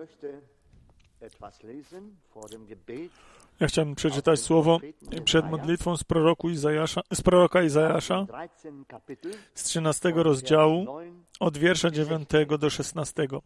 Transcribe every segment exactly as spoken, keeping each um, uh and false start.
Ja chciałem przeczytać słowo przed modlitwą z, proroku Izajasza, z proroka Izajasza z trzynastego rozdziału od wiersza dziewiątego do szesnastego.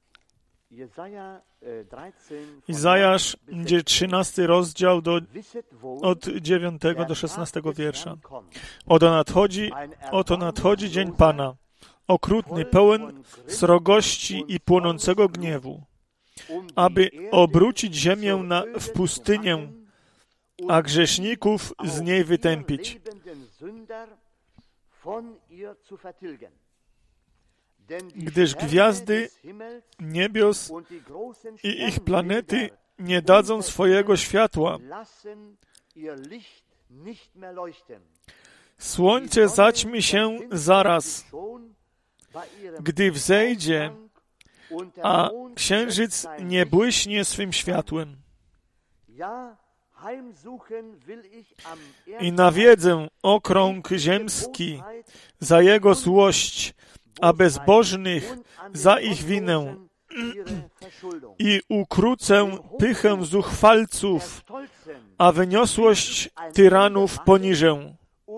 Izajasz, gdzie trzynasty rozdział do, od dziewiątego do szesnastego wiersza. Oto nadchodzi, oto nadchodzi dzień Pana, okrutny, pełen srogości i płonącego gniewu, aby obrócić ziemię na, w pustynię, a grzeszników z niej wytępić. Gdyż gwiazdy niebios i ich planety nie dadzą swojego światła. Słońce zaćmi się zaraz, gdy wzejdzie, a księżyc nie błyśnie swym światłem. I nawiedzę okrąg ziemski za jego złość, a bezbożnych za ich winę. I ukrócę pychę zuchwalców, a wyniosłość tyranów poniżę.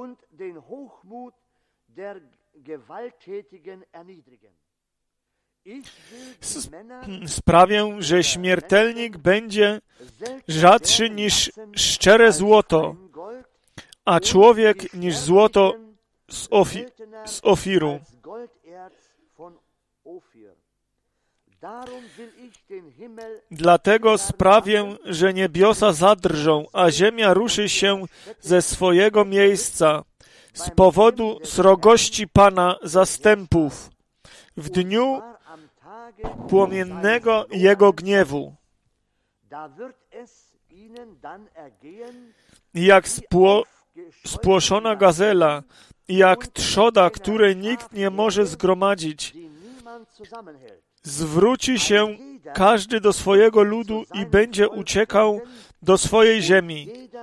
Sprawię, że śmiertelnik będzie rzadszy niż szczere złoto, a człowiek niż złoto z, ofi, z Ofiru. Dlatego sprawię, że niebiosa zadrżą, a ziemia ruszy się ze swojego miejsca z powodu srogości Pana zastępów w dniu płomiennego Jego gniewu. Jak spło, spłoszona gazela, jak trzoda, której nikt nie może zgromadzić. Zwróci się każdy do swojego ludu i będzie uciekał do swojej ziemi.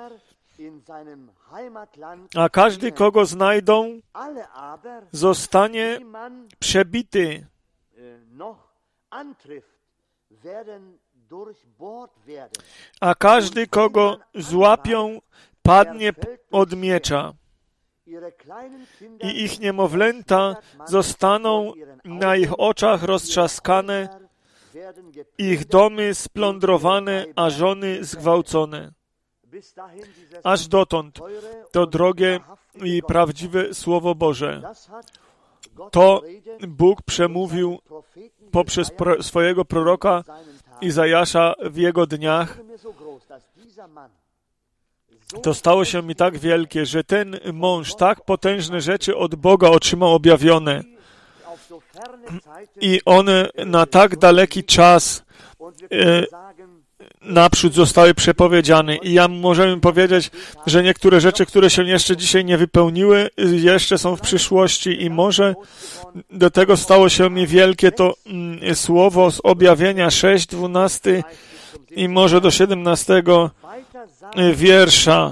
A każdy, kogo znajdą, zostanie przebity. A każdy, kogo złapią, padnie od miecza. I ich niemowlęta zostaną na ich oczach roztrzaskane, ich domy splądrowane, a żony zgwałcone. Aż dotąd to drogie i prawdziwe Słowo Boże. To Bóg przemówił poprzez pro, swojego proroka Izajasza w jego dniach. To stało się mi tak wielkie, że ten mąż tak potężne rzeczy od Boga otrzymał objawione. I one na tak daleki czas e, naprzód zostały przepowiedziane. I ja możemy powiedzieć, że niektóre rzeczy, które się jeszcze dzisiaj nie wypełniły, jeszcze są w przyszłości i może do tego stało się mi wielkie to mm, słowo z objawienia sześć, dwunasty i może do siedemnastego wiersza.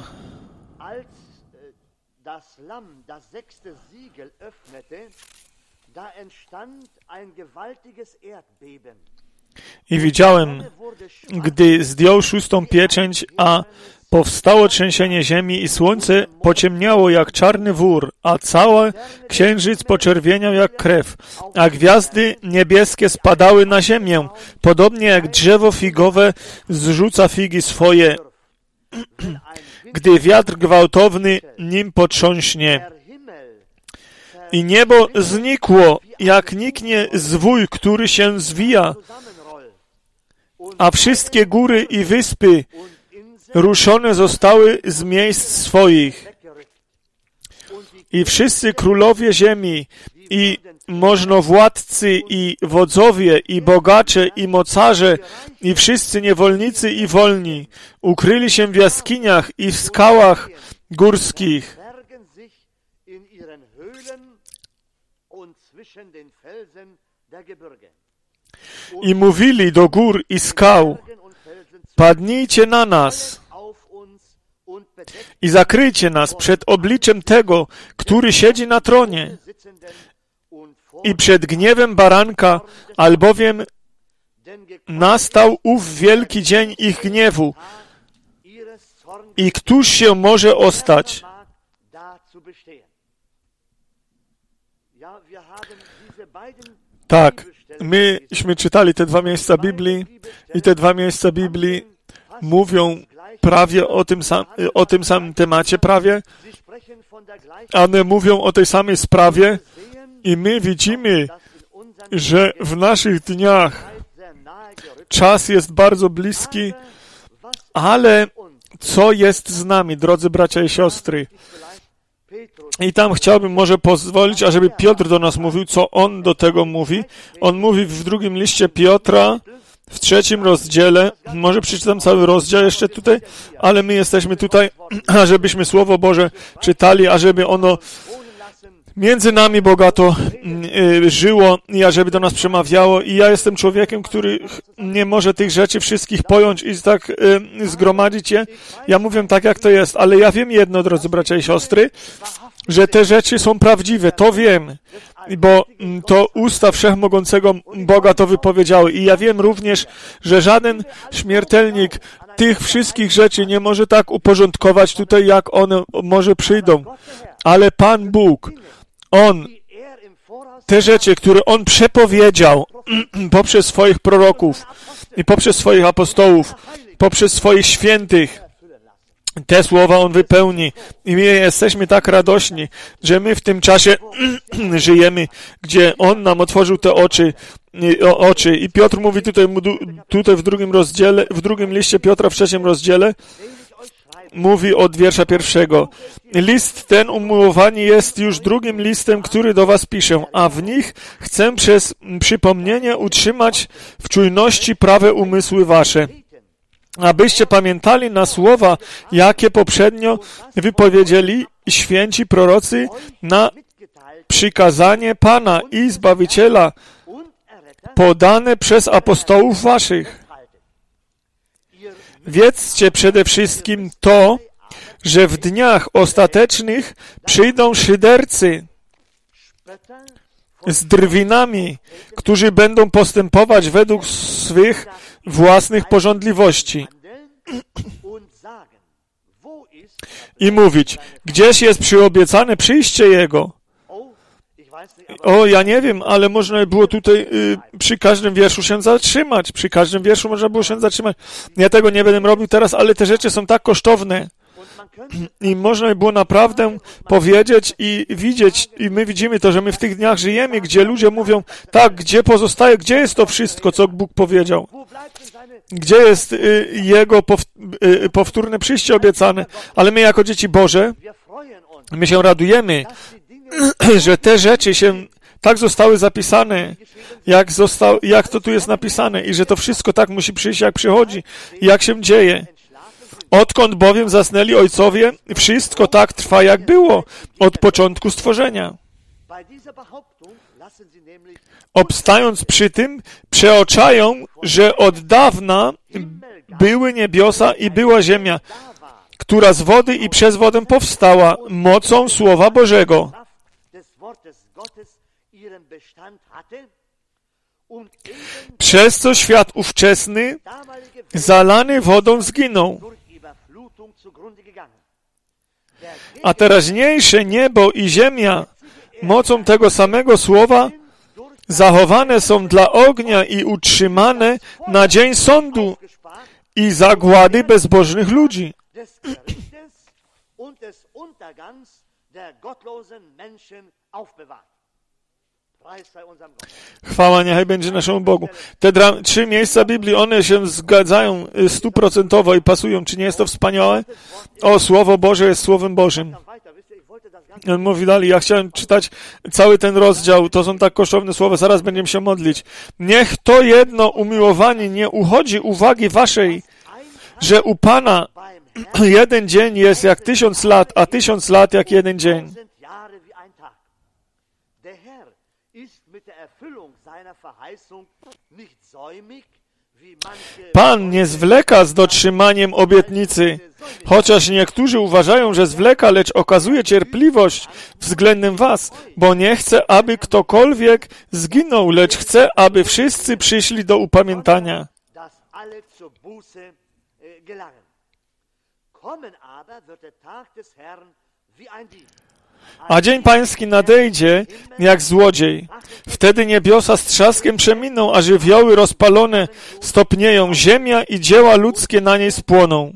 I widziałem, gdy zdjął szóstą pieczęć, a powstało trzęsienie ziemi i słońce pociemniało jak czarny wór, a cały księżyc poczerwieniał jak krew, a gwiazdy niebieskie spadały na ziemię, podobnie jak drzewo figowe zrzuca figi swoje, gdy wiatr gwałtowny nim potrząśnie. I niebo znikło, jak niknie zwój, który się zwija, a wszystkie góry i wyspy ruszone zostały z miejsc swoich. I wszyscy królowie ziemi, i możnowładcy, i wodzowie, i bogacze, i mocarze, i wszyscy niewolnicy i wolni ukryli się w jaskiniach i w skałach górskich. I mówili do gór i skał: padnijcie na nas i zakryjcie nas przed obliczem tego, który siedzi na tronie i przed gniewem baranka, albowiem nastał ów wielki dzień ich gniewu. I któż się może ostać? Tak, myśmy czytali te dwa miejsca Biblii i te dwa miejsca Biblii mówią prawie o tym, sam, o tym samym temacie prawie. One mówią o tej samej sprawie i my widzimy, że w naszych dniach czas jest bardzo bliski, ale co jest z nami, drodzy bracia i siostry? I tam chciałbym może pozwolić, ażeby Piotr do nas mówił, co on do tego mówi. On mówi w drugim liście Piotra, w trzecim rozdziale, może przeczytam cały rozdział jeszcze tutaj, ale my jesteśmy tutaj, ażebyśmy Słowo Boże czytali, ażeby ono między nami bogato y, żyło i ażeby do nas przemawiało. I ja jestem człowiekiem, który nie może tych rzeczy wszystkich pojąć i tak y, zgromadzić je. Ja mówię tak, jak to jest, ale ja wiem jedno, drodzy bracia i siostry, że te rzeczy są prawdziwe, to wiem, bo to usta Wszechmogącego Boga to wypowiedziały. I ja wiem również, że żaden śmiertelnik tych wszystkich rzeczy nie może tak uporządkować tutaj, jak one może przyjdą. Ale Pan Bóg, On, te rzeczy, które On przepowiedział poprzez swoich proroków i poprzez swoich apostołów, poprzez swoich świętych, te słowa On wypełni. I my jesteśmy tak radośni, że my w tym czasie żyjemy, gdzie On nam otworzył te oczy. O, oczy. I Piotr mówi tutaj, tutaj w drugim rozdziale, w drugim liście Piotra, w trzecim rozdziale, mówi od wiersza pierwszego. List ten, umiłowani, jest już drugim listem, który do was piszę, a w nich chcę przez przypomnienie utrzymać w czujności prawe umysły wasze, abyście pamiętali na słowa, jakie poprzednio wypowiedzieli święci prorocy na przykazanie Pana i Zbawiciela podane przez apostołów waszych. Wiedzcie przede wszystkim to, że w dniach ostatecznych przyjdą szydercy z drwinami, którzy będą postępować według swych własnych pożądliwości i mówić, gdzieś jest przyobiecane przyjście Jego. O, ja nie wiem, ale można było tutaj y, przy każdym wierszu się zatrzymać. Przy każdym wierszu można było się zatrzymać. Ja tego nie będę robił teraz, ale te rzeczy są tak kosztowne. I można było naprawdę powiedzieć i widzieć, i my widzimy to, że my w tych dniach żyjemy, gdzie ludzie mówią, tak, gdzie pozostaje, gdzie jest to wszystko, co Bóg powiedział? Gdzie jest y, Jego pow, y, powtórne przyjście obiecane? Ale my jako dzieci Boże, my się radujemy, że te rzeczy się tak zostały zapisane, jak, został, jak to tu jest napisane i że to wszystko tak musi przyjść, jak przychodzi i jak się dzieje. Odkąd bowiem zasnęli ojcowie, wszystko tak trwa, jak było od początku stworzenia. Obstając przy tym, przeoczają, że od dawna były niebiosa i była ziemia, która z wody i przez wodę powstała mocą Słowa Bożego. Przez co świat ówczesny, zalany wodą, zginął. A teraźniejsze niebo i ziemia, mocą tego samego Słowa, zachowane są dla ognia i utrzymane na dzień sądu i zagłady bezbożnych ludzi. Chwała niechaj będzie naszemu Bogu. Te dra- trzy miejsca Biblii, one się zgadzają stuprocentowo i pasują. Czy nie jest to wspaniałe? O, Słowo Boże jest Słowem Bożym. On mówi dalej, ja chciałem czytać cały ten rozdział, to są tak kosztowne słowa, zaraz będziemy się modlić. Niech to jedno, umiłowani, nie uchodzi uwagi waszej, że u Pana jeden dzień jest jak tysiąc lat, a tysiąc lat jak jeden dzień. Pan nie zwleka z dotrzymaniem obietnicy, chociaż niektórzy uważają, że zwleka, lecz okazuje cierpliwość względem was, bo nie chce, aby ktokolwiek zginął, lecz chce, aby wszyscy przyszli do upamiętania. A dzień pański nadejdzie jak złodziej. Wtedy niebiosa z trzaskiem przeminą, a żywioły rozpalone stopnieją. Ziemia i dzieła ludzkie na niej spłoną.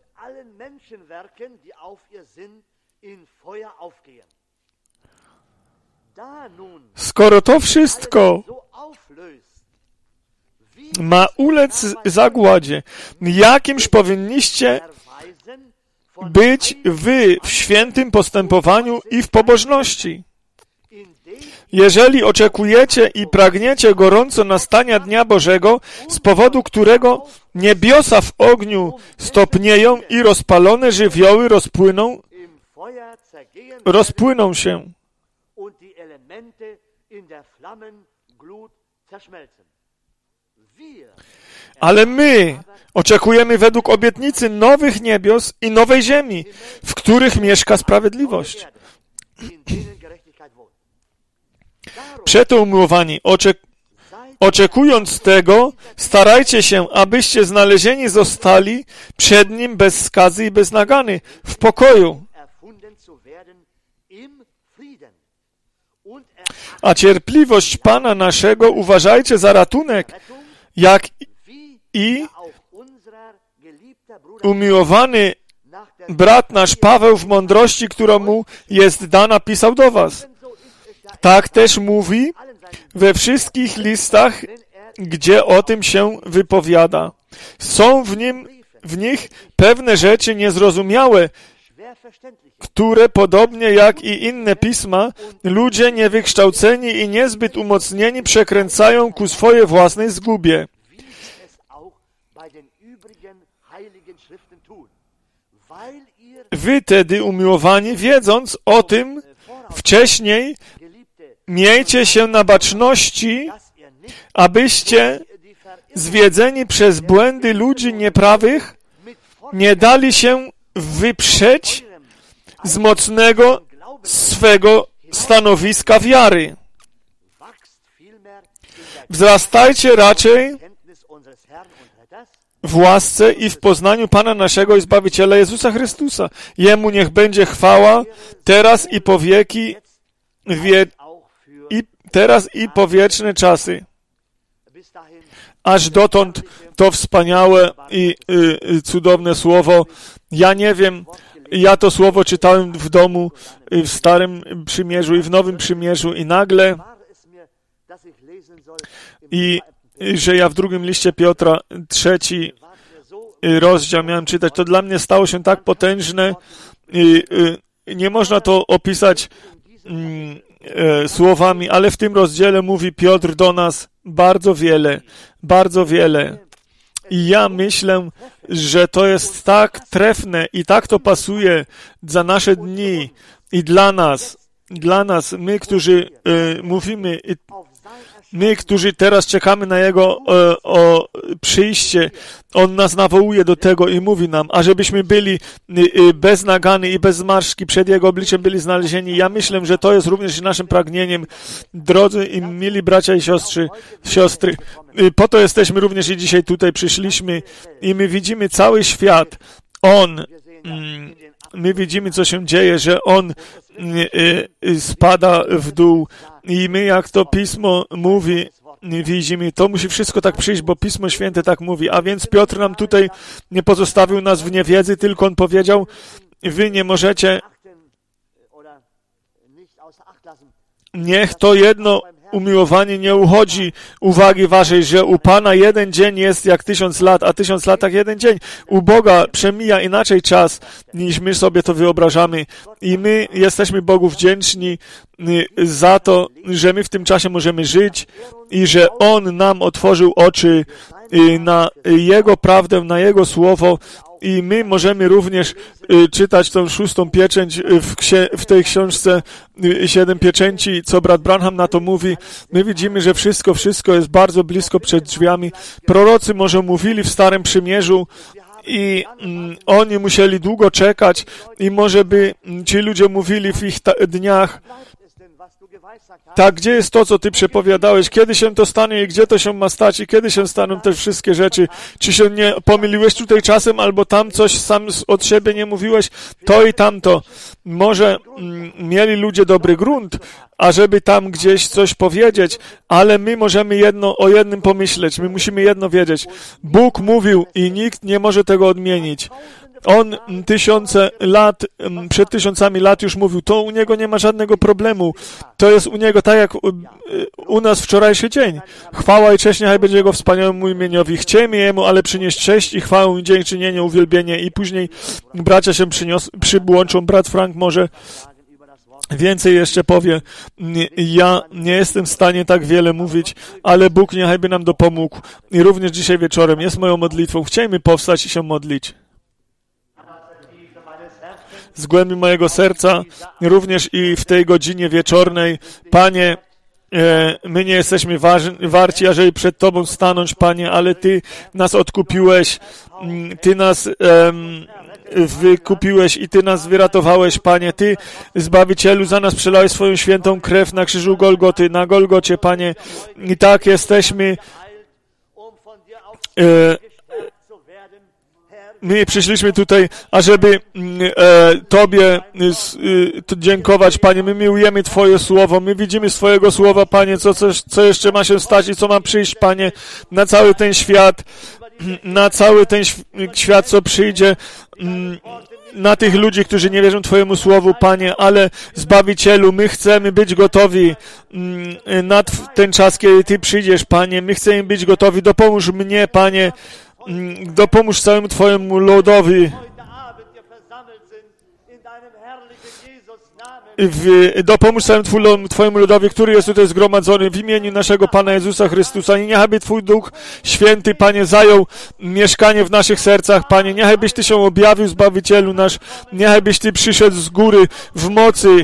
Skoro to wszystko ma ulec zagładzie, jakimż powinniście być wy w świętym postępowaniu i w pobożności. Jeżeli oczekujecie i pragniecie gorąco nastania Dnia Bożego, z powodu którego niebiosa w ogniu stopnieją i rozpalone żywioły rozpłyną, rozpłyną się. Ale my oczekujemy według obietnicy nowych niebios i nowej ziemi, w których mieszka sprawiedliwość. Przeto umiłowani, oczek oczekując tego, starajcie się, abyście znalezieni zostali przed Nim bez skazy i bez nagany, w pokoju. A cierpliwość Pana naszego uważajcie za ratunek, jak i umiłowany brat nasz Paweł w mądrości, która mu jest dana, pisał do was. Tak też mówi we wszystkich listach, gdzie o tym się wypowiada. Są w nim, w nich pewne rzeczy niezrozumiałe, które podobnie jak i inne pisma, ludzie niewykształceni i niezbyt umocnieni przekręcają ku swojej własnej zgubie. Wy tedy, umiłowani, wiedząc o tym wcześniej, miejcie się na baczności, abyście, zwiedzeni przez błędy ludzi nieprawych, nie dali się wyprzeć z mocnego swego stanowiska wiary. Wzrastajcie raczej w łasce i w poznaniu Pana naszego i Zbawiciela Jezusa Chrystusa. Jemu niech będzie chwała teraz i po wieki, wie, i teraz i po wieczne czasy. Aż dotąd to wspaniałe i y, y, cudowne słowo. Ja nie wiem, ja to słowo czytałem w domu y, w Starym Przymierzu i w Nowym Przymierzu i nagle i y, że ja w drugim liście Piotra, trzeci y, rozdział miałem czytać. To dla mnie stało się tak potężne. Y, y, nie można to opisać y, słowami, ale w tym rozdziale mówi Piotr do nas bardzo wiele, bardzo wiele. I ja myślę, że to jest tak trefne i tak to pasuje za nasze dni i dla nas, dla nas, my, którzy y, mówimy, y, my, którzy teraz czekamy na Jego y, o przyjście. On nas nawołuje do tego i mówi nam, ażebyśmy byli y, y, bez nagany i bez zmarszczki przed Jego obliczem byli znalezieni. Ja myślę, że to jest również naszym pragnieniem, drodzy i mili bracia i siostry, siostry. Y, po to jesteśmy również i dzisiaj tutaj przyszliśmy i my widzimy cały świat. On, mm, my widzimy, co się dzieje, że On y, y, spada w dół i my, jak to Pismo mówi, widzimy, to musi wszystko tak przyjść, bo Pismo Święte tak mówi. A więc Piotr nam tutaj nie pozostawił nas w niewiedzy, tylko on powiedział, wy nie możecie, niech to jedno umiłowanie nie uchodzi uwagi waszej, że u Pana jeden dzień jest jak tysiąc lat, a tysiąc lat jak jeden dzień. U Boga przemija inaczej czas, niż my sobie to wyobrażamy. I my jesteśmy Bogu wdzięczni za to, że my w tym czasie możemy żyć i że On nam otworzył oczy na Jego prawdę, na Jego Słowo. I my możemy również y, czytać tą szóstą pieczęć w, księ- w tej książce y, Siedem Pieczęci, co brat Branham na to mówi. My widzimy, że wszystko, wszystko jest bardzo blisko przed drzwiami. Prorocy może mówili w Starym Przymierzu i mm, oni musieli długo czekać i może by ci ludzie mówili w ich ta- dniach, tak, gdzie jest to, co Ty przepowiadałeś? Kiedy się to stanie i gdzie to się ma stać i kiedy się staną te wszystkie rzeczy? Czy się nie pomyliłeś tutaj czasem, albo tam coś sam od siebie nie mówiłeś? To i tamto. Może mm, mieli ludzie dobry grunt, ażeby tam gdzieś coś powiedzieć, ale my możemy jedno o jednym pomyśleć. My musimy jedno wiedzieć. Bóg mówił i nikt nie może tego odmienić. On tysiące lat, przed tysiącami lat już mówił, to u Niego nie ma żadnego problemu. To jest u Niego tak jak u, u nas wczorajszy dzień. Chwała i cześć niechaj będzie Jego wspaniałemu imieniowi. Chciejmy Jemu, ale przynieść cześć i chwałę, i dziękczynienie, uwielbienie i później bracia się przynios, przyłączą. Brat Frank może więcej jeszcze powie. Ja nie jestem w stanie tak wiele mówić, ale Bóg niechaj by nam dopomógł. I również dzisiaj wieczorem jest moją modlitwą. Chciejmy powstać i się modlić. Z głębi mojego serca, również i w tej godzinie wieczornej, Panie, e, my nie jesteśmy warzy, warci, ażeby przed Tobą stanąć, Panie, ale Ty nas odkupiłeś, Ty nas em, wykupiłeś i Ty nas wyratowałeś, Panie. Ty, Zbawicielu, za nas przelałeś swoją świętą krew na krzyżu Golgoty, na Golgocie, Panie. I tak jesteśmy e, My przyszliśmy tutaj, ażeby e, Tobie e, to dziękować, Panie. My miłujemy Twoje Słowo. My widzimy z Twojego Słowa, Panie, co, co, co jeszcze ma się stać i co ma przyjść, Panie, na cały ten świat, na cały ten świat, co przyjdzie, na tych ludzi, którzy nie wierzą Twojemu Słowu, Panie, ale Zbawicielu, my chcemy być gotowi na ten czas, kiedy Ty przyjdziesz, Panie. My chcemy być gotowi. Dopomóż mnie, Panie, dopomóż całemu Twojemu ludowi. W, dopomóż całemu Twojemu ludowi, który jest tutaj zgromadzony w imieniu naszego Pana Jezusa Chrystusa. I niechaj by Twój Duch Święty, Panie, zajął mieszkanie w naszych sercach, Panie. Niechaj byś Ty się objawił, Zbawicielu nasz. Niechaj byś Ty przyszedł z góry, w mocy,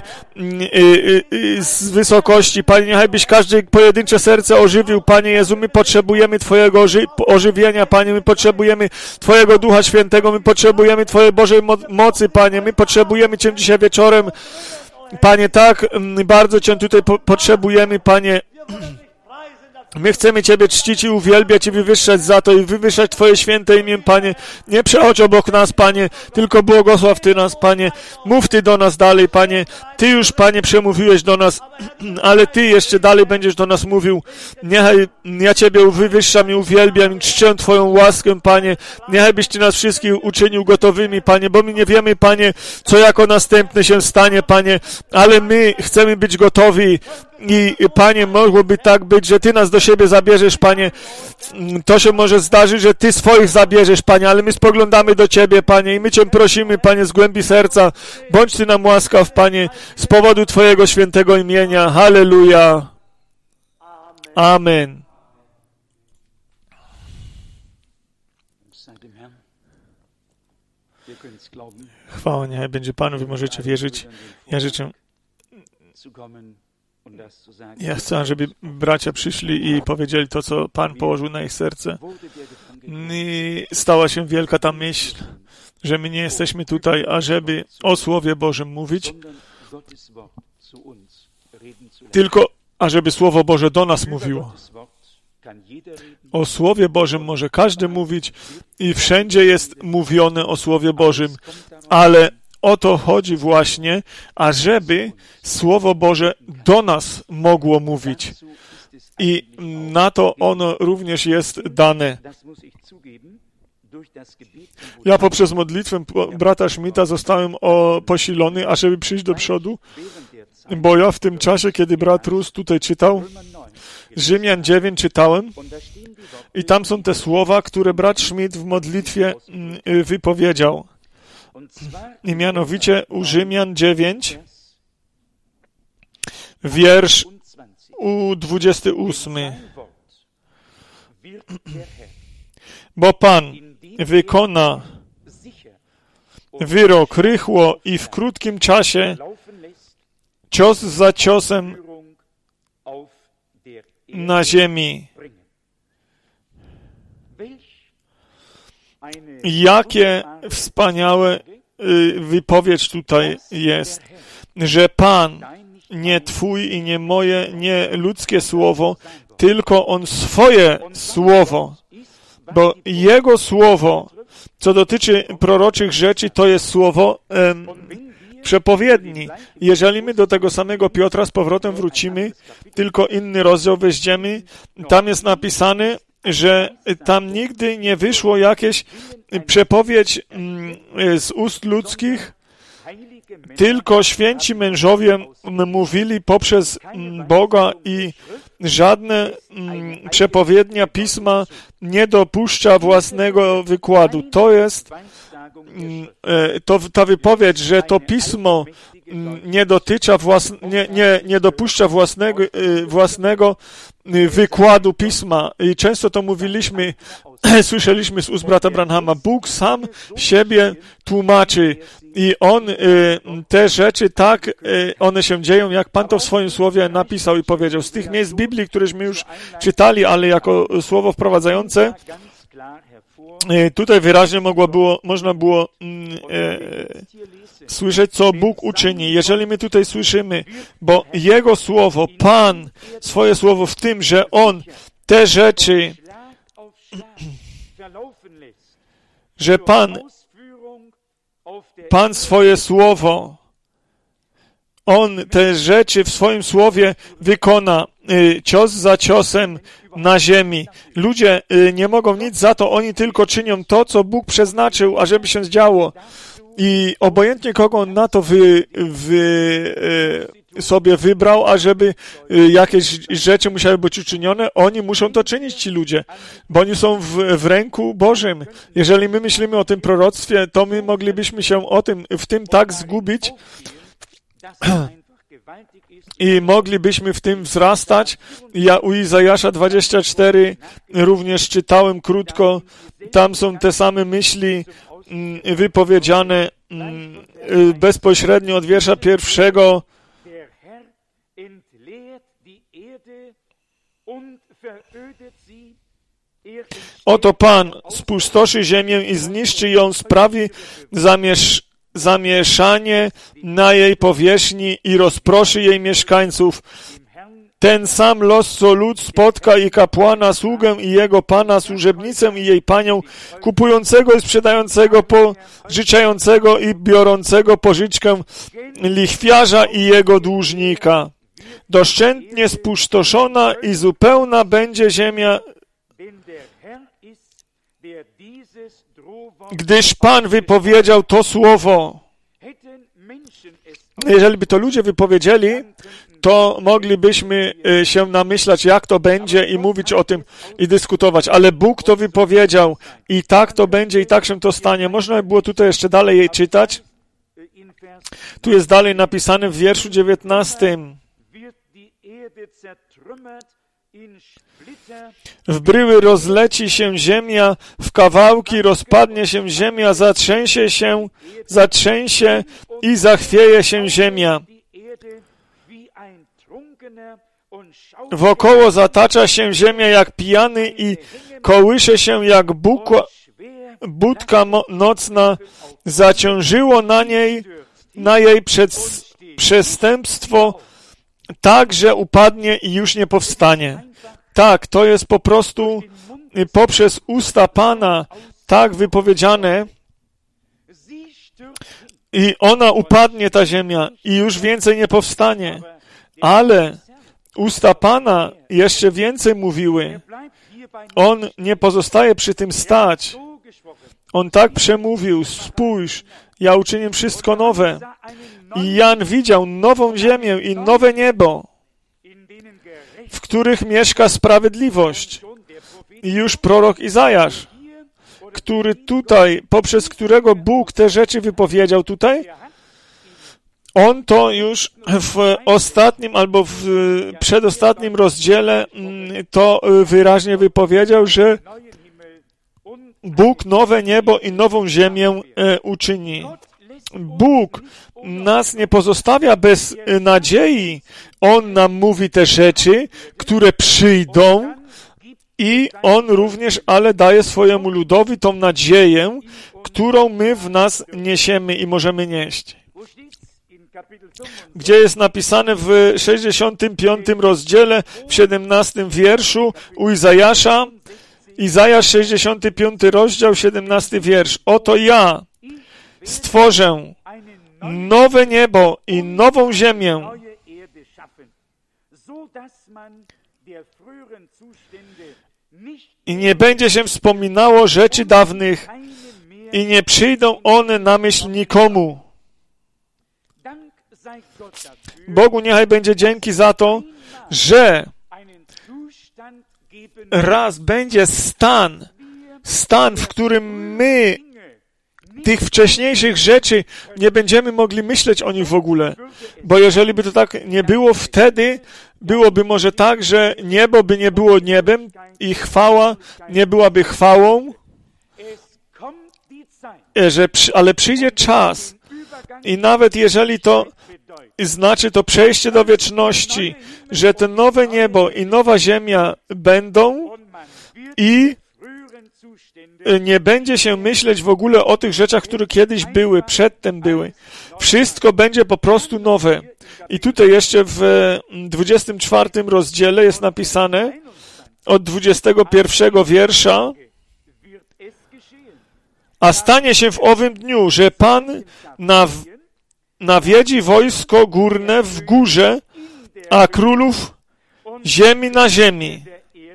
z wysokości, Panie. Niechaj byś każde pojedyncze serce ożywił, Panie Jezu. My potrzebujemy Twojego oży ożywienia, Panie. My potrzebujemy Twojego Ducha Świętego. My potrzebujemy Twojej Bożej mo mocy, Panie. My potrzebujemy Cię dzisiaj wieczorem, Panie, tak bardzo Cię tutaj po potrzebujemy, Panie. My chcemy Ciebie czcić i uwielbiać i wywyższać za to i wywyższać Twoje święte imię, Panie. Nie przechodź obok nas, Panie, tylko błogosław Ty nas, Panie. Mów Ty do nas dalej, Panie. Ty już, Panie, przemówiłeś do nas, ale Ty jeszcze dalej będziesz do nas mówił. Niechaj ja Ciebie wywyższam i uwielbiam i czczę Twoją łaskę, Panie. Niechaj byś Ty nas wszystkich uczynił gotowymi, Panie, bo my nie wiemy, Panie, co jako następne się stanie, Panie, ale my chcemy być gotowi. I, Panie, mogłoby tak być, że Ty nas do siebie zabierzesz, Panie. To się może zdarzyć, że Ty swoich zabierzesz, Panie, ale my spoglądamy do Ciebie, Panie, i my Cię prosimy, Panie, z głębi serca. Bądź Ty nam łaskaw, Panie, z powodu Twojego świętego imienia. Halleluja. Amen. Chwała niechaj będzie Panu, Wy możecie wierzyć. Ja życzę... Ja chcę, żeby bracia przyszli i powiedzieli to, co Pan położył na ich serce. I stała się wielka ta myśl, że my nie jesteśmy tutaj, ażeby o Słowie Bożym mówić, tylko ażeby Słowo Boże do nas mówiło. O Słowie Bożym może każdy mówić i wszędzie jest mówione o Słowie Bożym, ale o to chodzi właśnie, ażeby Słowo Boże do nas mogło mówić. I na to ono również jest dane. Ja poprzez modlitwę brata Schmidta zostałem o, posilony, ażeby przyjść do przodu, bo ja w tym czasie, kiedy brat Rus tutaj czytał, Rzymian dziewięć czytałem i tam są te słowa, które brat Schmidt w modlitwie wypowiedział. I mianowicie u Rzymian dziewięć, wiersz u dwudziesty ósmy. Bo Pan wykona wyrok rychło i w krótkim czasie, cios za ciosem na ziemi. Jakie wspaniałe wypowiedź tutaj jest, że Pan, nie Twój i nie moje, nie ludzkie słowo, tylko On swoje słowo, bo Jego słowo, co dotyczy proroczych rzeczy, to jest słowo em, przepowiedni. Jeżeli my do tego samego Piotra z powrotem wrócimy, tylko inny rozdział weźmiemy, tam jest napisane, że tam nigdy nie wyszło jakieś przepowiedź z ust ludzkich, tylko święci mężowie mówili poprzez Boga i żadne przepowiednia Pisma nie dopuszcza własnego wykładu. To jest to, ta wypowiedź, że to Pismo nie dotyczy włas, nie, nie, nie dopuszcza własnego, własnego wykładu Pisma. I często to mówiliśmy, słyszeliśmy z ust brata Branhama, Bóg sam siebie tłumaczy i On te rzeczy tak, one się dzieją, jak Pan to w swoim słowie napisał i powiedział. Z tych miejsc Biblii, któreśmy już czytali, ale jako słowo wprowadzające, tutaj wyraźnie mogło było, można było mm, e, słyszeć, co Bóg uczyni. Jeżeli my tutaj słyszymy, bo Jego słowo, Pan, swoje słowo w tym, że On te rzeczy, że Pan, Pan swoje słowo, On te rzeczy w swoim słowie wykona y, cios za ciosem na ziemi. Ludzie y, nie mogą nic za to, oni tylko czynią to, co Bóg przeznaczył, ażeby się zdziało. I obojętnie kogo On na to wy, wy, y, sobie wybrał, ażeby y, jakieś rzeczy musiały być uczynione, oni muszą to czynić, ci ludzie, bo oni są w, w ręku Bożym. Jeżeli my myślimy o tym proroctwie, to my moglibyśmy się o tym, w tym tak zgubić, i moglibyśmy w tym wzrastać. Ja u Izajasza dwadzieścia cztery również czytałem krótko. Tam są te same myśli wypowiedziane bezpośrednio od wiersza pierwszego. Oto Pan spustoszy ziemię i zniszczy ją, sprawi zamiesz zamieszanie na jej powierzchni i rozproszy jej mieszkańców. Ten sam los, co lud spotka i kapłana, sługę i jego pana, służebnicę i jej panią, kupującego i sprzedającego, pożyczającego i biorącego pożyczkę, lichwiarza i jego dłużnika. Doszczętnie spustoszona i zupełna będzie ziemia, gdyż Pan wypowiedział to słowo. Jeżeli by to ludzie wypowiedzieli, to moglibyśmy się namyślać, jak to będzie i mówić o tym i dyskutować. Ale Bóg to wypowiedział i tak to będzie i tak się to stanie. Można by było tutaj jeszcze dalej jej czytać. Tu jest dalej napisane w wierszu dziewiętnastym. W bryły rozleci się ziemia, w kawałki rozpadnie się ziemia, zatrzęsie się, zatrzęsie i zachwieje się ziemia. Wokoło zatacza się ziemia jak pijany i kołysze się jak bukła, budka nocna. Zaciążyło na niej, na jej przed, przestępstwo, tak, że upadnie i już nie powstanie. Tak, to jest po prostu poprzez usta Pana tak wypowiedziane i ona upadnie, ta ziemia, i już więcej nie powstanie. Ale usta Pana jeszcze więcej mówiły. On nie pozostaje przy tym stać. On tak przemówił, spójrz, ja uczynię wszystko nowe. I Jan widział nową ziemię i nowe niebo, w których mieszka sprawiedliwość. I już prorok Izajasz, który tutaj, poprzez którego Bóg te rzeczy wypowiedział tutaj, on to już w ostatnim albo w przedostatnim rozdziale to wyraźnie wypowiedział, że Bóg nowe niebo i nową ziemię uczyni. Bóg nas nie pozostawia bez nadziei. On nam mówi te rzeczy, które przyjdą I On również, ale daje swojemu ludowi tą nadzieję, którą my w nas niesiemy i możemy nieść. Gdzie jest napisane w sześćdziesiątym piątym rozdziale, w siedemnastym wierszu u Izajasza, Izajasz sześćdziesiąty piąty rozdział, siedemnasty wiersz. Oto ja stworzę nowe niebo i nową ziemię, i nie będzie się wspominało rzeczy dawnych i nie przyjdą one na myśl nikomu. Bogu niechaj będzie dzięki za to, że raz będzie stan, stan, w którym my tych wcześniejszych rzeczy nie będziemy mogli myśleć o nich w ogóle. Bo jeżeli by to tak nie było, wtedy byłoby może tak, że niebo by nie było niebem i chwała nie byłaby chwałą, że przy, ale przyjdzie czas i nawet jeżeli to znaczy to przejście do wieczności, że to nowe niebo i nowa ziemia będą i nie będzie się myśleć w ogóle o tych rzeczach, które kiedyś były, przedtem były. Wszystko będzie po prostu nowe. I tutaj jeszcze w dwudziestym czwartym rozdziale jest napisane od dwudziestego pierwszego wiersza: a stanie się w owym dniu, że Pan naw- nawiedzi wojsko górne w górze, a królów ziemi na ziemi.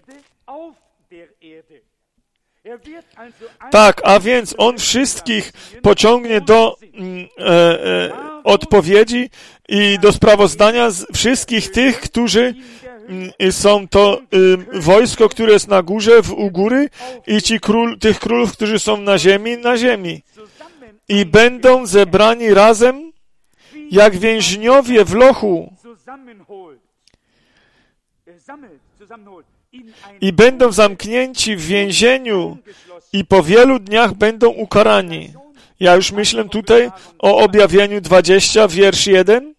Tak, a więc On wszystkich pociągnie do e, e, odpowiedzi i do sprawozdania z wszystkich tych, którzy m, są to e, wojsko, które jest na górze, w, u góry, i ci król, tych królów, którzy są na ziemi, na ziemi. I będą zebrani razem, jak więźniowie w lochu. I będą zamknięci w więzieniu i po wielu dniach będą ukarani. Ja już myślę tutaj o objawieniu dwudziestym, wiersz jeden,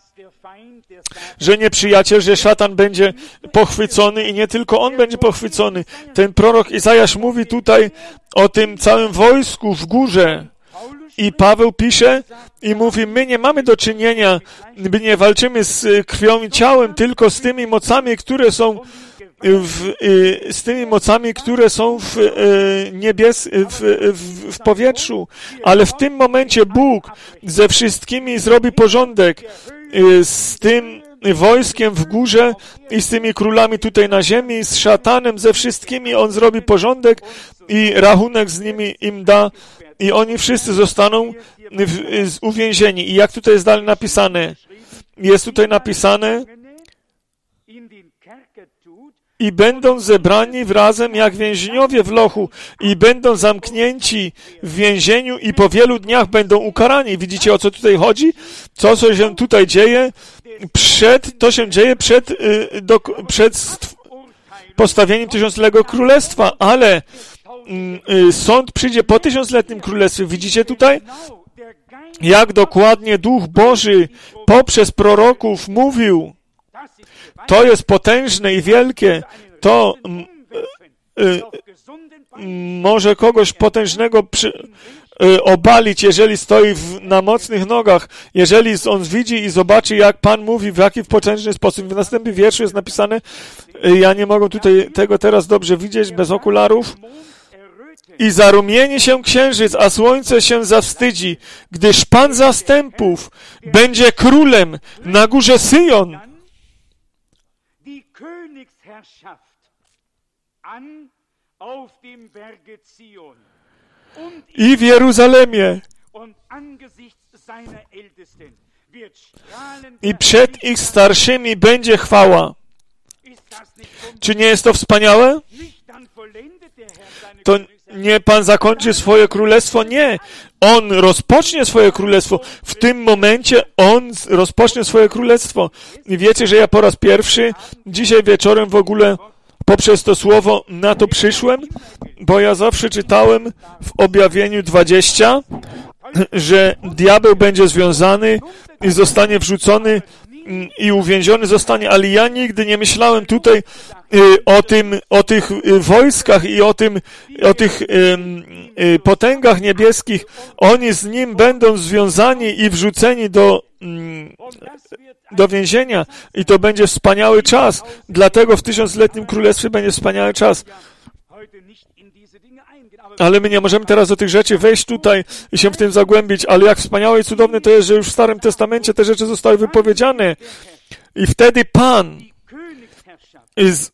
że nieprzyjaciel, że szatan będzie pochwycony i nie tylko on będzie pochwycony. Ten prorok Izajasz mówi tutaj o tym całym wojsku w górze. I Paweł pisze i mówi, my nie mamy do czynienia, my nie walczymy z krwią i ciałem, tylko z tymi mocami, które są w, z tymi mocami, które są w niebies, w, w, w powietrzu. Ale w tym momencie Bóg ze wszystkimi zrobi porządek, z tym wojskiem w górze i z tymi królami tutaj na ziemi, z szatanem, ze wszystkimi On zrobi porządek i rachunek z nimi im da i oni wszyscy zostaną w, w, uwięzieni. I jak tutaj jest dalej napisane? Jest tutaj napisane: i będą zebrani razem jak więźniowie w lochu i będą zamknięci w więzieniu i po wielu dniach będą ukarani. Widzicie, o co tutaj chodzi? Co, co się tutaj dzieje? Przed, to się dzieje przed, do, przed postawieniem tysiącletniego królestwa, ale sąd przyjdzie po tysiącletnim królestwie. Widzicie tutaj? Jak dokładnie Duch Boży poprzez proroków mówił. To jest potężne i wielkie. To m, y, y, może kogoś potężnego przy, y, obalić, jeżeli stoi w, na mocnych nogach. Jeżeli on widzi i zobaczy, jak Pan mówi, w jaki potężny sposób. W następnym wierszu jest napisane, y, ja nie mogę tutaj tego teraz dobrze widzieć bez okularów. I zarumieni się księżyc, a słońce się zawstydzi, gdyż Pan zastępów będzie królem na górze Syjon. I w Jeruzalemie. I przed ich starszymi będzie chwała. Czy nie jest to wspaniałe? To nie Pan zakończy swoje królestwo? Nie. On rozpocznie swoje królestwo. W tym momencie On rozpocznie swoje królestwo. I wiecie, że ja po raz pierwszy dzisiaj wieczorem w ogóle poprzez to słowo na to przyszłem, bo ja zawsze czytałem w objawieniu dwudziestym, że diabeł będzie związany i zostanie wrzucony i uwięziony zostanie, ale ja nigdy nie myślałem tutaj o tym, o tych wojskach i o tym, o tych potęgach niebieskich. Oni z nim będą związani i wrzuceni do, do więzienia i to będzie wspaniały czas. Dlatego w tysiącletnim królestwie będzie wspaniały czas. Ale my nie możemy teraz do tych rzeczy wejść tutaj i się w tym zagłębić, ale jak wspaniałe i cudowne to jest, że już w Starym Testamencie te rzeczy zostały wypowiedziane. I wtedy Pan z,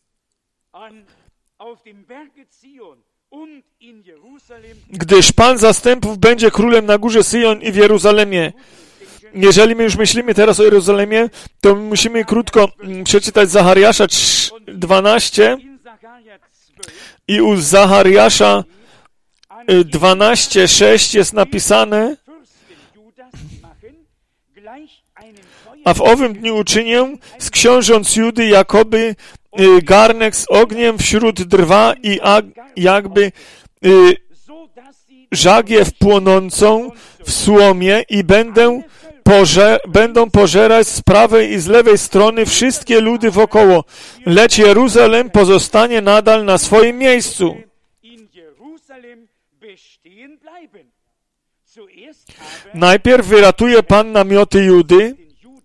gdyż Pan zastępów będzie królem na górze Syjon i w Jeruzalemie. Jeżeli my już myślimy teraz o Jeruzalemie, to musimy krótko przeczytać Zachariasza dwanaście i u Zachariasza dwanaście sześć jest napisane: a w owym dniu uczynię z książąt Judy jakoby garnek z ogniem wśród drwa i jakby żagiew płonącą w słomie i będę Poże, będą pożerać z prawej i z lewej strony wszystkie ludy wokoło, lecz Jeruzalem pozostanie nadal na swoim miejscu. Najpierw wyratuje Pan namioty Judy,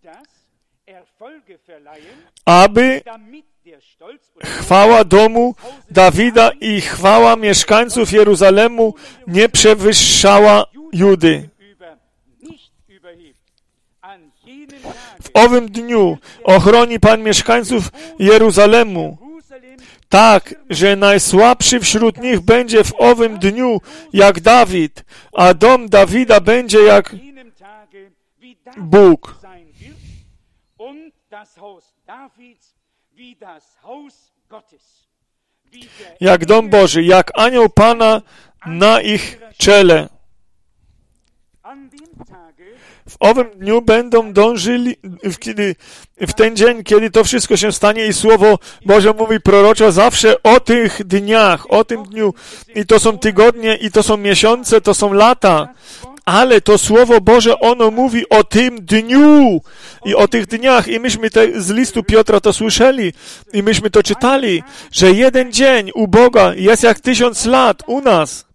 aby chwała domu Dawida i chwała mieszkańców Jeruzalemu nie przewyższała Judy. W owym dniu ochroni Pan mieszkańców Jeruzalemu, tak, że najsłabszy wśród nich będzie w owym dniu jak Dawid, a dom Dawida będzie jak Bóg. Jak dom Boży, jak anioł Pana na ich czele. W owym dniu będą dążyli, kiedy, w ten dzień, kiedy to wszystko się stanie i Słowo Boże mówi proroczo zawsze o tych dniach, o tym dniu. I to są tygodnie, i to są miesiące, to są lata. Ale to Słowo Boże, ono mówi o tym dniu i o tych dniach. I myśmy te, z listu Piotra to słyszeli i myśmy to czytali, że jeden dzień u Boga jest jak tysiąc lat u nas.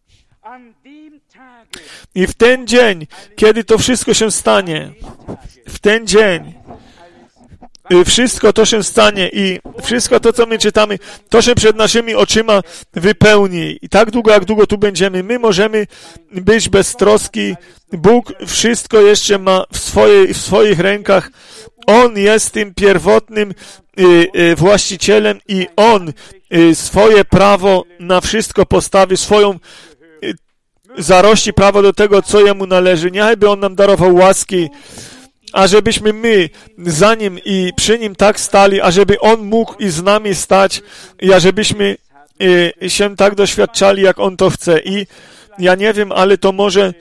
I w ten dzień, kiedy to wszystko się stanie, w ten dzień, wszystko to się stanie i wszystko to, co my czytamy, to się przed naszymi oczyma wypełni. I tak długo, jak długo tu będziemy, my możemy być bez troski. Bóg wszystko jeszcze ma w, swojej, w swoich rękach. On jest tym pierwotnym y, y, właścicielem i On y, swoje prawo na wszystko postawi, swoją y, zarości prawo do tego, co Jemu należy. Niechby On nam darował łaski, ażebyśmy my za Nim i przy Nim tak stali, ażeby On mógł i z nami stać i ażebyśmy y, się tak doświadczali, jak On to chce. I ja nie wiem, ale to może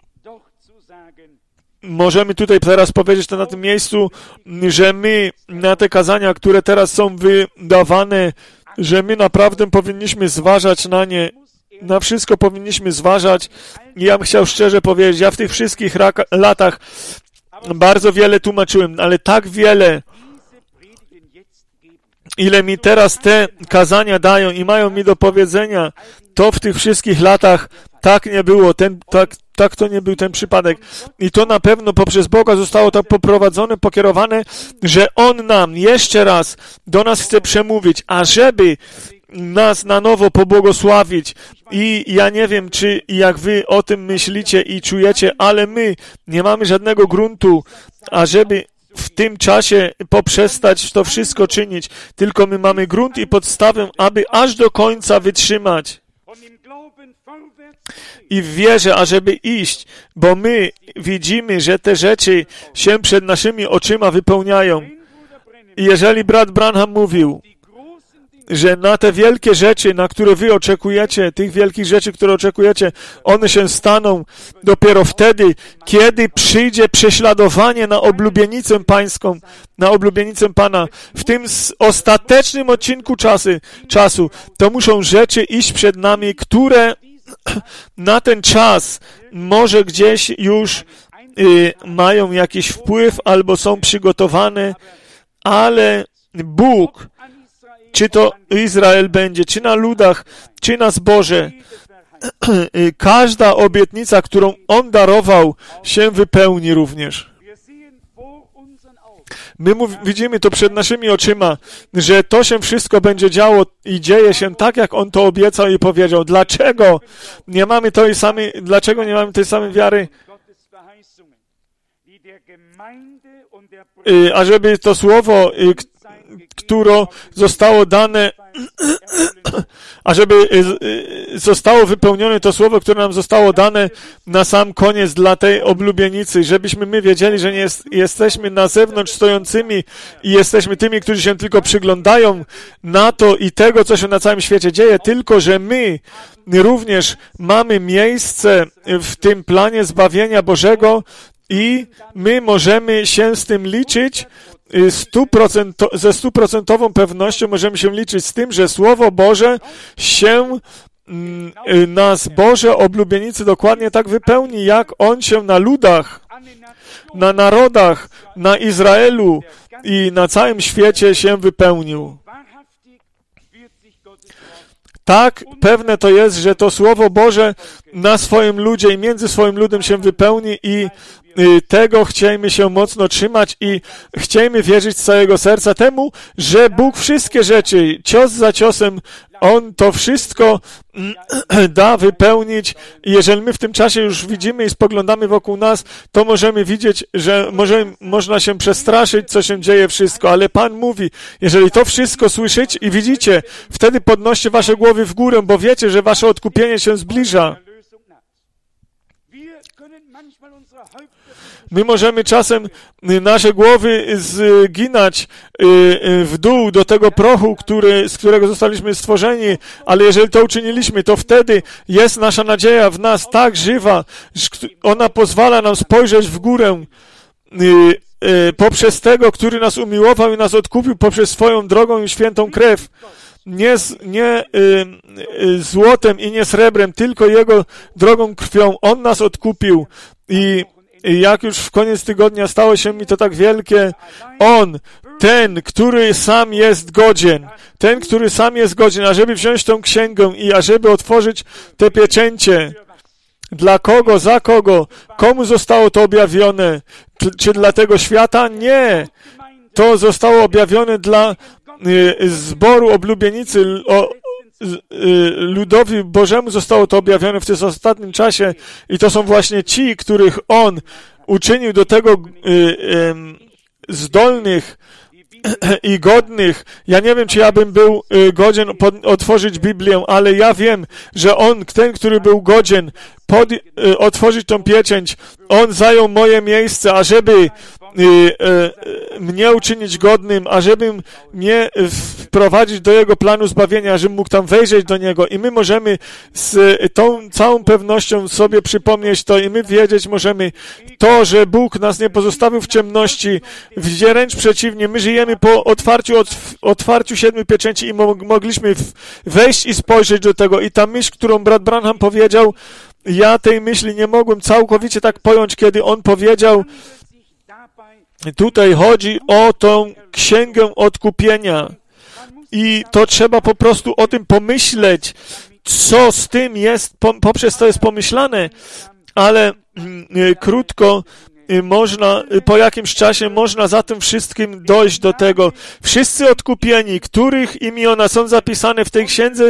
możemy tutaj teraz powiedzieć to na tym miejscu, że my na te kazania, które teraz są wydawane, że my naprawdę powinniśmy zważać na nie, na wszystko powinniśmy zważać. I ja bym chciał szczerze powiedzieć, ja w tych wszystkich raka, latach bardzo wiele tłumaczyłem, ale tak wiele, ile mi teraz te kazania dają i mają mi do powiedzenia, to w tych wszystkich latach tak nie było, ten, tak, tak to nie był ten przypadek. I to na pewno poprzez Boga zostało tak poprowadzone, pokierowane, że On nam jeszcze raz do nas chce przemówić, ażeby nas na nowo pobłogosławić. I ja nie wiem, czy jak wy o tym myślicie i czujecie, ale my nie mamy żadnego gruntu, ażeby w tym czasie poprzestać to wszystko czynić. Tylko my mamy grunt i podstawę, aby aż do końca wytrzymać. I w wierze, ażeby iść, bo my widzimy, że te rzeczy się przed naszymi oczyma wypełniają. I jeżeli brat Branham mówił, że na te wielkie rzeczy, na które wy oczekujecie, tych wielkich rzeczy, które oczekujecie, one się staną dopiero wtedy, kiedy przyjdzie prześladowanie na oblubienicę pańską, na oblubienicę Pana. W tym ostatecznym odcinku czasy, czasu to muszą rzeczy iść przed nami, które na ten czas może gdzieś już y, mają jakiś wpływ albo są przygotowane, ale Bóg, czy to Izrael będzie, czy na ludach, czy na zborze, każda obietnica, którą On darował, się wypełni również. My mów, widzimy to przed naszymi oczyma, że to się wszystko będzie działo i dzieje się tak, jak On to obiecał i powiedział. Dlaczego nie mamy tej samej, dlaczego nie mamy tej samej wiary? Ażeby to słowo, które zostało dane, ażeby zostało wypełnione to słowo, które nam zostało dane na sam koniec dla tej oblubienicy, żebyśmy my wiedzieli, że nie jest, jesteśmy na zewnątrz stojącymi i jesteśmy tymi, którzy się tylko przyglądają na to i tego, co się na całym świecie dzieje, tylko że my również mamy miejsce w tym planie zbawienia Bożego i my możemy się z tym liczyć. Ze stuprocentową pewnością możemy się liczyć z tym, że Słowo Boże się na zborze oblubienicy dokładnie tak wypełni, jak On się na ludach, na narodach, na Izraelu i na całym świecie się wypełnił. Tak, pewne to jest, że to Słowo Boże na swoim ludzie i między swoim ludem się wypełni i tego chciejmy się mocno trzymać i chciejmy wierzyć z całego serca temu, że Bóg wszystkie rzeczy, cios za ciosem, On to wszystko da wypełnić i jeżeli my w tym czasie już widzimy i spoglądamy wokół nas, to możemy widzieć, że może, można się przestraszyć, co się dzieje wszystko, ale Pan mówi, jeżeli to wszystko słyszycie i widzicie, wtedy podnoście wasze głowy w górę, bo wiecie, że wasze odkupienie się zbliża. My możemy czasem nasze głowy zginać w dół do tego prochu, który, z którego zostaliśmy stworzeni, ale jeżeli to uczyniliśmy, to wtedy jest nasza nadzieja w nas tak żywa, że ona pozwala nam spojrzeć w górę poprzez tego, który nas umiłował i nas odkupił poprzez swoją drogą i świętą krew. Nie, nie y, y, złotem i nie srebrem, tylko Jego drogą krwią. On nas odkupił i I jak już w koniec tygodnia stało się mi to tak wielkie, On, ten, który sam jest godzien, ten, który sam jest godzien, ażeby wziąć tą księgę i ażeby otworzyć te pieczęcie. Dla kogo, za kogo, komu zostało to objawione? Czy dla tego świata? Nie. To zostało objawione dla y, zboru oblubienicy, o, ludowi Bożemu zostało to objawione w tym ostatnim czasie i to są właśnie ci, których On uczynił do tego y, y, zdolnych i godnych. Ja nie wiem, czy ja bym był y, godzien pod, otworzyć Biblię, ale ja wiem, że On, ten, który był godzien pod, y, otworzyć tą pieczęć, On zajął moje miejsce, ażeby y, y, mnie uczynić godnym, ażeby mnie wprowadzić do Jego planu zbawienia, żebym mógł tam wejrzeć do Niego i my możemy z tą całą pewnością sobie przypomnieć to i my wiedzieć możemy to, że Bóg nas nie pozostawił w ciemności, wręcz przeciwnie, my żyjemy po otwarciu, otwarciu siedmiu pieczęci i mo- mogliśmy wejść i spojrzeć do tego i ta myśl, którą brat Branham powiedział, ja tej myśli nie mogłem całkowicie tak pojąć, kiedy on powiedział, tutaj chodzi o tą księgę odkupienia i to trzeba po prostu o tym pomyśleć, co z tym jest, po, poprzez to jest pomyślane, ale y, krótko y, można, y, po jakimś czasie można za tym wszystkim dojść do tego. Wszyscy odkupieni, których imiona są zapisane w tej księdze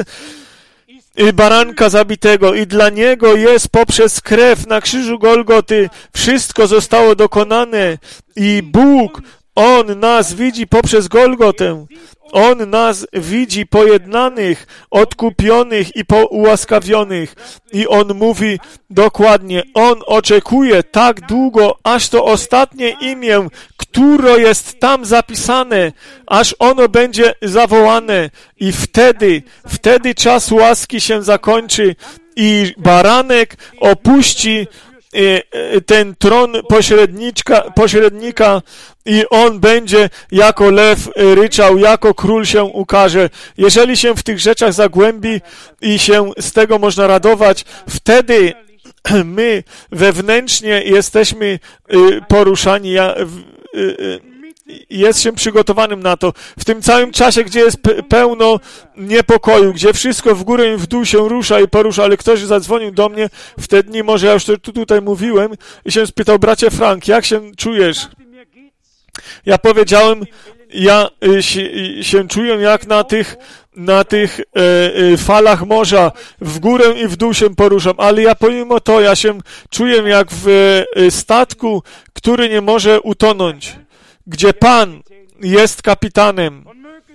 baranka zabitego i dla Niego jest poprzez krew na krzyżu Golgoty wszystko zostało dokonane i Bóg, On nas widzi poprzez Golgotę. On nas widzi pojednanych, odkupionych i poułaskawionych. I On mówi dokładnie, On oczekuje tak długo, aż to ostatnie imię, które jest tam zapisane, aż ono będzie zawołane. I wtedy, wtedy czas łaski się zakończy i baranek opuści ten tron pośredniczka, pośrednika i on będzie jako lew ryczał, jako król się ukaże. Jeżeli się w tych rzeczach zagłębi i się z tego można radować, wtedy my wewnętrznie jesteśmy poruszani, ja, jest się przygotowanym na to. W tym całym czasie, gdzie jest pełno niepokoju, gdzie wszystko w górę i w dół się rusza i porusza, ale ktoś zadzwonił do mnie w te dni, może ja już to tutaj mówiłem, i się spytał, bracie Frank, jak się czujesz? Ja powiedziałem, ja y, się, y, się czuję jak na tych, na tych y, y, falach morza, w górę i w dół się poruszam, ale ja pomimo to, ja się czuję jak w y, statku, który nie może utonąć, gdzie Pan jest kapitanem.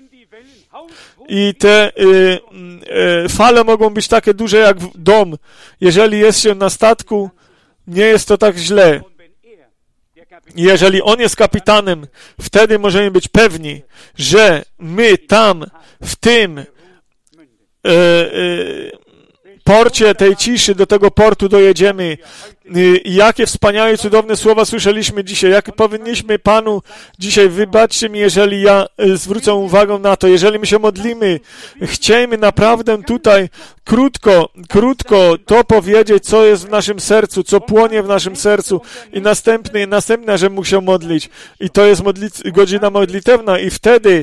I te y, y, fale mogą być takie duże jak dom. Jeżeli jest się na statku, nie jest to tak źle. Jeżeli On jest kapitanem, wtedy możemy być pewni, że my tam, w tym e, e, porcie tej ciszy, do tego portu dojedziemy. I jakie wspaniałe, cudowne słowa słyszeliśmy dzisiaj. Jak powinniśmy Panu dzisiaj, wybaczcie mi, jeżeli ja zwrócę uwagę na to, jeżeli my się modlimy, chciejmy naprawdę tutaj krótko, krótko to powiedzieć, co jest w naszym sercu, co płonie w naszym sercu i następny, następne, że mógł się modlić. I to jest modlic- godzina modlitewna i wtedy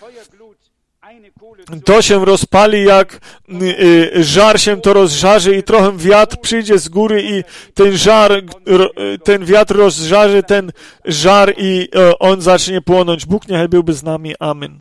to się rozpali, jak y, y, żar się to rozżarzy i trochę wiatr przyjdzie z góry i ten żar, ro, ten wiatr rozżarzy ten żar i y, on zacznie płonąć. Bóg niechaj byłby z nami. Amen.